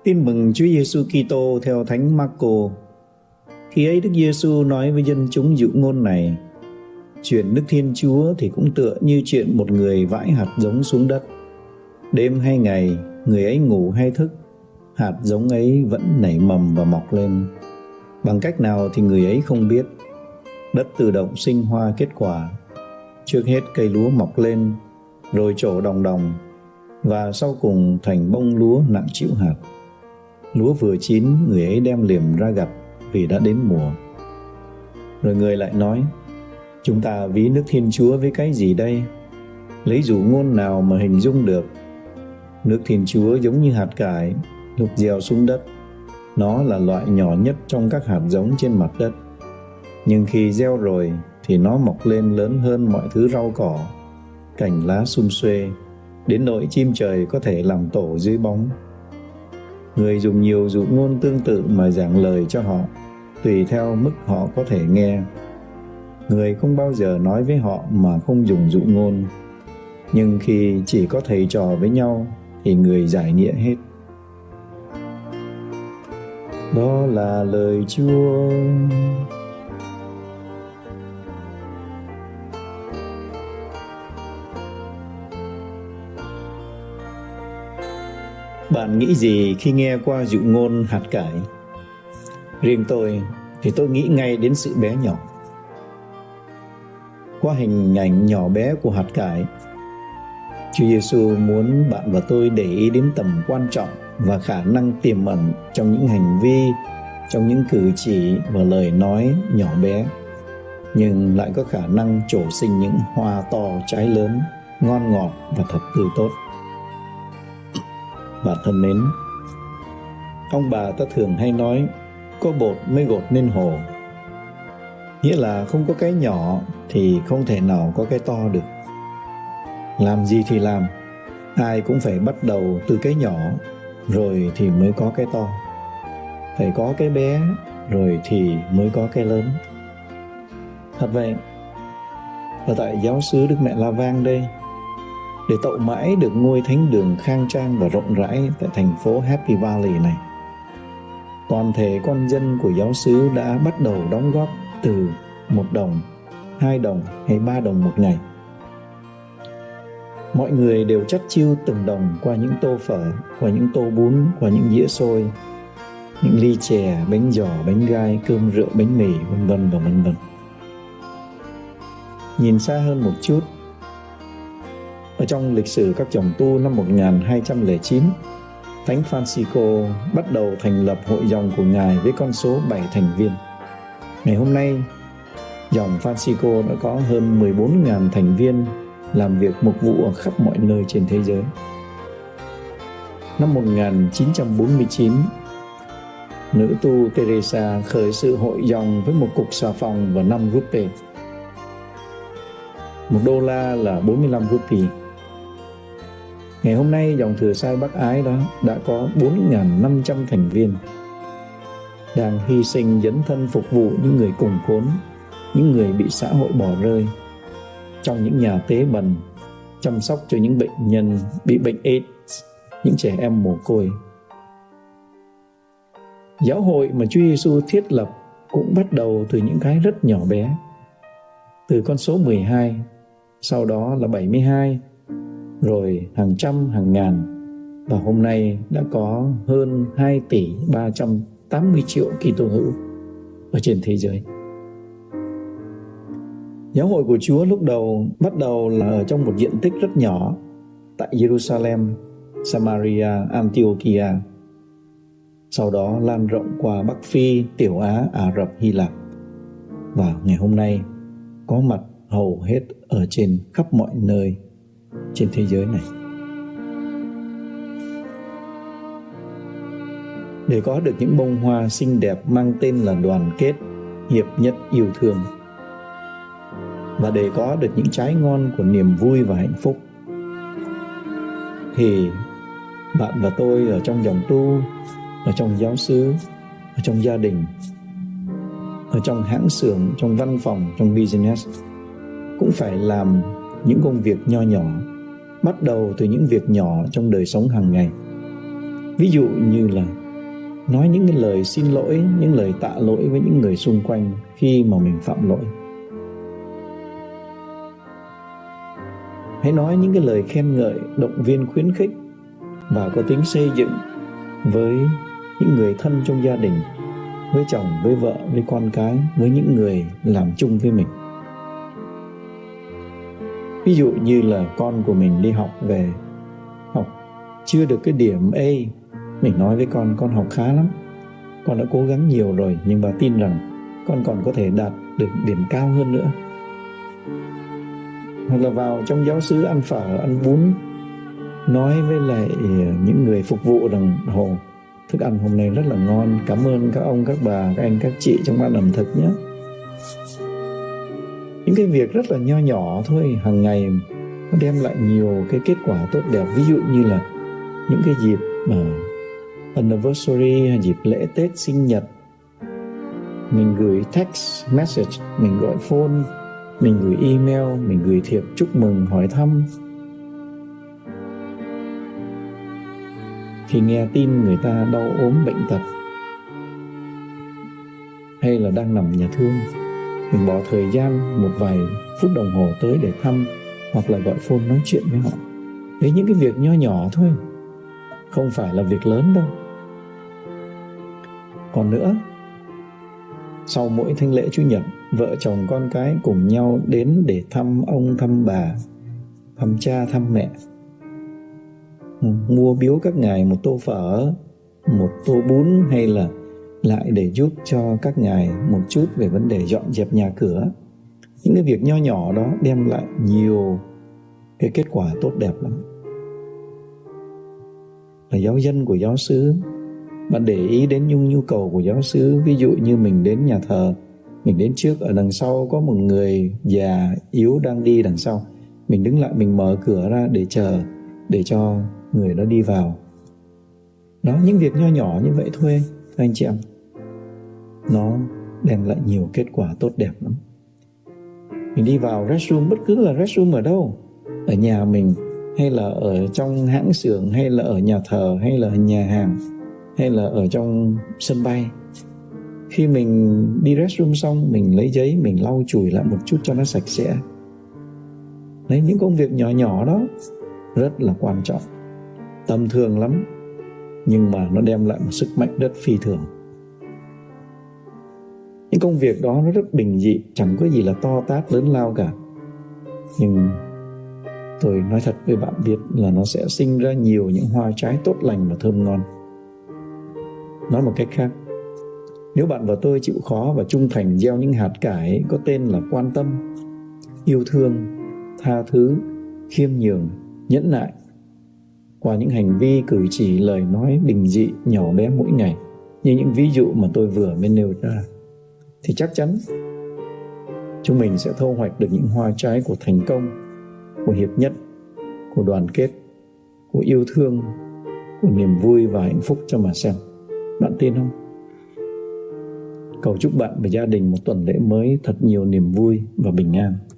Tin mừng Chúa Giêsu Kitô theo Thánh Marco. Khi ấy Đức Giêsu nói với dân chúng dụ ngôn này: chuyện Đức Thiên Chúa thì cũng tựa như chuyện một người vãi hạt giống xuống đất. Đêm hay ngày, người ấy ngủ hay thức, hạt giống ấy vẫn nảy mầm và mọc lên. Bằng cách nào thì người ấy không biết. Đất tự động sinh hoa kết quả. Trước hết cây lúa mọc lên, rồi trổ đồng đồng, và sau cùng thành bông lúa nặng trĩu hạt. Lúa vừa chín, người ấy đem liềm ra gặt vì đã đến mùa. Rồi người lại nói: chúng ta ví nước Thiên Chúa với cái gì đây? Lấy dụ ngôn nào mà hình dung được? Nước Thiên Chúa giống như hạt cải, lúc gieo xuống đất. Nó là loại nhỏ nhất trong các hạt giống trên mặt đất. Nhưng khi gieo rồi thì nó mọc lên lớn hơn mọi thứ rau cỏ, cành lá sum xuê, đến nỗi chim trời có thể làm tổ dưới bóng. Người dùng nhiều dụ ngôn tương tự mà giảng lời cho họ, tùy theo mức họ có thể nghe. Người không bao giờ nói với họ mà không dùng dụ ngôn. Nhưng khi chỉ có thầy trò với nhau thì người giải nghĩa hết. Đó là lời Chúa. Bạn nghĩ gì khi nghe qua dụ ngôn hạt cải? Riêng tôi thì tôi nghĩ ngay đến sự bé nhỏ. Qua hình ảnh nhỏ bé của hạt cải, Chúa Giêsu muốn bạn và tôi để ý đến tầm quan trọng và khả năng tiềm ẩn trong những hành vi, trong những cử chỉ và lời nói nhỏ bé, nhưng lại có khả năng trổ sinh những hoa to trái lớn, ngon ngọt và thật tươi tốt. Bạn thân mến, ông bà ta thường hay nói có bột mới gột nên hồ. Nghĩa là không có cái nhỏ thì không thể nào có cái to được. Làm gì thì làm, ai cũng phải bắt đầu từ cái nhỏ, rồi thì mới có cái to. Phải có cái bé, rồi thì mới có cái lớn. Thật vậy, ở tại giáo xứ Đức Mẹ La Vang đây, để tậu mãi được ngôi thánh đường khang trang và rộng rãi tại thành phố Happy Valley này, toàn thể con dân của giáo xứ đã bắt đầu đóng góp từ 1 đồng, 2 đồng hay 3 đồng một ngày. Mọi người đều chắt chiu từng đồng qua những tô phở, qua những tô bún, qua những dĩa xôi, những ly chè, bánh giò, bánh gai, cơm rượu, bánh mì, vân vân và vân vân. Nhìn xa hơn một chút, ở trong lịch sử các dòng tu năm 1209, Thánh Francisco bắt đầu thành lập hội dòng của Ngài với con số 7 thành viên. Ngày hôm nay, dòng Francisco đã có hơn 14.000 thành viên làm việc mục vụ ở khắp mọi nơi trên thế giới. Năm 1949, nữ tu Teresa khởi sự hội dòng với một cục xà phòng và 5 rupee. $1 là 45 rupee. Ngày hôm nay, dòng Thừa Sai Bác Ái đó đã có 4.500 thành viên, đang hy sinh dấn thân phục vụ những người cùng khốn, những người bị xã hội bỏ rơi, trong những nhà tế bần, chăm sóc cho những bệnh nhân bị bệnh AIDS, những trẻ em mồ côi. Giáo hội mà Chúa Giêsu thiết lập cũng bắt đầu từ những cái rất nhỏ bé, từ con số 12, sau đó là 72, rồi hàng trăm, hàng ngàn, và hôm nay đã có hơn 2 tỷ 380 triệu Kitô hữu ở trên thế giới. Giáo hội của Chúa lúc đầu bắt đầu là ở trong một diện tích rất nhỏ tại Jerusalem, Samaria, Antiochia. Sau đó lan rộng qua Bắc Phi, Tiểu Á, Ả Rập, Hy Lạp, và ngày hôm nay có mặt hầu hết ở trên khắp mọi nơi trên thế giới này. Để có được những bông hoa xinh đẹp mang tên là đoàn kết, hiệp nhất, yêu thương, và để có được những trái ngon của niềm vui và hạnh phúc, thì bạn và tôi ở trong dòng tu, ở trong giáo xứ, ở trong gia đình, ở trong hãng xưởng, trong văn phòng, trong business, cũng phải làm những công việc nho nhỏ, bắt đầu từ những việc nhỏ trong đời sống hàng ngày. Ví dụ như là nói những cái lời xin lỗi, những lời tạ lỗi với những người xung quanh khi mà mình phạm lỗi. Hãy nói những cái lời khen ngợi, động viên, khuyến khích và có tính xây dựng với những người thân trong gia đình, với chồng, với vợ, với con cái, với những người làm chung với mình. Ví dụ như là con của mình đi học về, học chưa được cái điểm A, mình nói với con học khá lắm, con đã cố gắng nhiều rồi, nhưng bà tin rằng con còn có thể đạt được điểm cao hơn nữa. Hoặc là vào trong giáo xứ ăn phở, ăn bún, nói với lại những người phục vụ rằng thức ăn hôm nay rất là ngon, cảm ơn các ông, các bà, các anh, các chị trong ban ẩm thực nhé. Những cái việc rất là nho nhỏ thôi, hàng ngày nó đem lại nhiều cái kết quả tốt đẹp. Ví dụ như là những cái dịp anniversary hay dịp lễ Tết, sinh nhật, mình gửi text message, mình gọi phone, mình gửi email, mình gửi thiệp chúc mừng, hỏi thăm. Khi nghe tin người ta đau ốm bệnh tật hay là đang nằm nhà thương, mình bỏ thời gian một vài phút đồng hồ tới để thăm hoặc là gọi phone nói chuyện với họ. Đấy, những cái việc nho nhỏ thôi, không phải là việc lớn đâu. Còn nữa, sau mỗi thánh lễ Chủ nhật, vợ chồng con cái cùng nhau đến để thăm ông, thăm bà, thăm cha, thăm mẹ, mua biếu các ngài một tô phở, một tô bún, hay là lại để giúp cho các ngài một chút về vấn đề dọn dẹp nhà cửa. Những cái việc nho nhỏ đó đem lại nhiều cái kết quả tốt đẹp lắm. Là giáo dân của giáo xứ, bạn để ý đến những nhu cầu của giáo xứ. Ví dụ như mình đến nhà thờ, mình đến trước, ở đằng sau có một người già yếu đang đi đằng sau, mình đứng lại, mình mở cửa ra để chờ, để cho người đó đi vào. Đó, những việc nho nhỏ như vậy thôi anh chị em, nó đem lại nhiều kết quả tốt đẹp lắm. Mình đi vào restroom, bất cứ là restroom ở đâu, ở nhà mình, hay là ở trong hãng xưởng, hay là ở nhà thờ, hay là ở nhà hàng, hay là ở trong sân bay. Khi mình đi restroom xong, mình lấy giấy, mình lau chùi lại một chút cho nó sạch sẽ. Đấy, những công việc nhỏ nhỏ đó rất là quan trọng, tầm thường lắm, nhưng mà nó đem lại một sức mạnh rất phi thường. Những công việc đó nó rất bình dị, chẳng có gì là to tát lớn lao cả. Nhưng tôi nói thật với bạn biết là nó sẽ sinh ra nhiều những hoa trái tốt lành và thơm ngon. Nói một cách khác, nếu bạn và tôi chịu khó và trung thành gieo những hạt cải có tên là quan tâm, yêu thương, tha thứ, khiêm nhường, nhẫn nại, qua những hành vi cử chỉ, lời nói bình dị nhỏ bé mỗi ngày, như những ví dụ mà tôi vừa mới nêu ra, thì chắc chắn chúng mình sẽ thu hoạch được những hoa trái của thành công, của hiệp nhất, của đoàn kết, của yêu thương, của niềm vui và hạnh phúc cho mà xem. Bạn tin không? Cầu chúc bạn và gia đình một tuần lễ mới thật nhiều niềm vui và bình an.